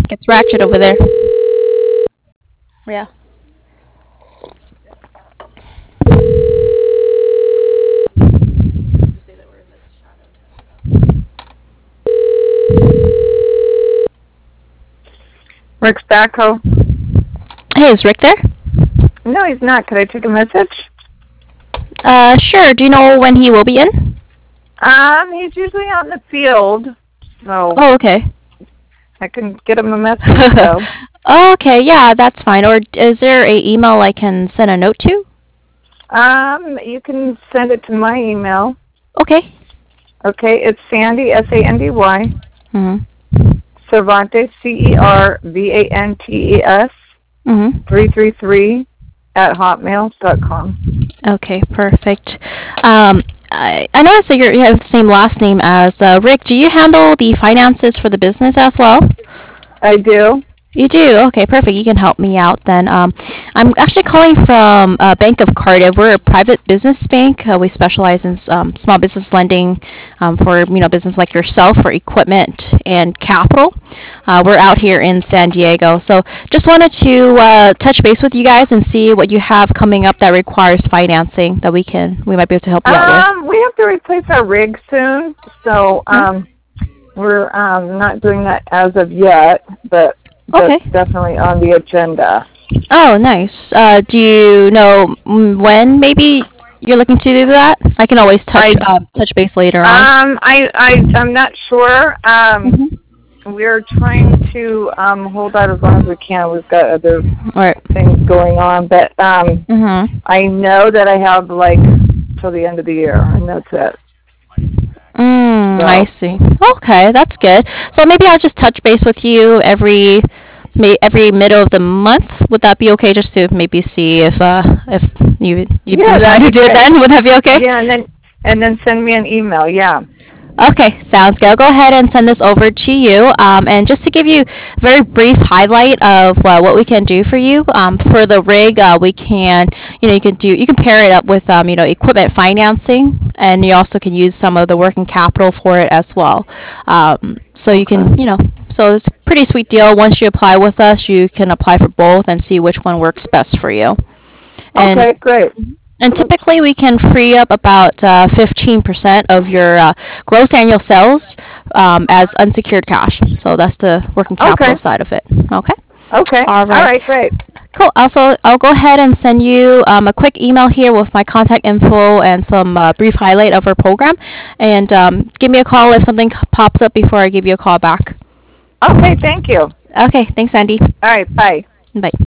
Gets ratchet over there. Yeah. Rick's backhoe. Hey, is Rick there? No, he's not. Could I take a message? Sure. Do you know when he will be in? He's usually out in the field, so Oh, okay. I can get him a message, so. Okay, yeah, that's fine. Or is there a email I can send a note to? You can send it to my email. Okay. Okay, it's Sandy, S-A-N-D-Y, Mhm. Cervantes, C-E-R-V-A-N-T-E-S, 333 at hotmail.com. Okay, perfect. I noticed that you have the same last name as Rick. Do you handle the finances for the business as well? I do. You do? Okay, perfect. You can help me out then. I'm actually calling from Bank of Cardiff. We're a private business bank. We specialize in small business lending for business like yourself for equipment and capital. We're out here in San Diego, so just wanted to touch base with you guys and see what you have coming up that requires financing that we might be able to help you out with. We have to replace our rig soon, so we're not doing that as of yet, but Okay. that's definitely on the agenda. Oh, nice. Do you know when maybe you're looking to do that? I can always touch base later on. I'm not sure. We're trying to hold out as long as we can. We've got other things going on, but I know that I have till the end of the year, and that's it. I see. Okay, that's good. So maybe I'll just touch base with you every middle of the month. Would that be okay? Just to maybe see if you decide to do it then. Would that be okay? Yeah, and then send me an email. Yeah. Okay, sounds good. I'll go ahead and send this over to you. And just to give you a very brief highlight of what we can do for you, for the rig, we can, you can pair it up with, equipment financing, and you also can use some of the working capital for it as well. So you can, so it's a pretty sweet deal. Once you apply with us, you can apply for both and see which one works best for you. Okay, great. And typically, we can free up about 15% of your gross annual sales as unsecured cash. So that's the working capital side of it. Okay? Okay. All right, great. Cool. Also, I'll go ahead and send you a quick email here with my contact info and some brief highlight of our program. And give me a call if something pops up before I give you a call back. Okay, thank you. Okay, thanks, Sandy. All right, bye. Bye.